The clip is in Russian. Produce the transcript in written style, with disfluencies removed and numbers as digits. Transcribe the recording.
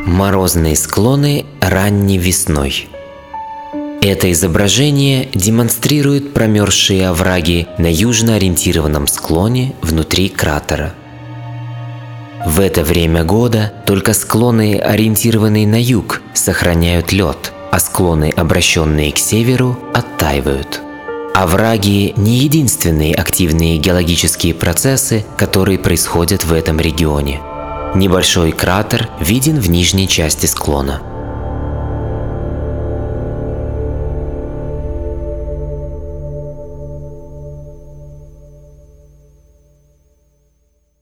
Морозные склоны ранней весной. Это изображение демонстрирует промерзшие овраги на южно ориентированном склоне внутри кратера. В это время года только склоны, ориентированные на юг, сохраняют лед, а склоны, обращенные к северу, оттаивают. Овраги – не единственные активные геологические процессы, которые происходят в этом регионе. Небольшой кратер виден в нижней части склона.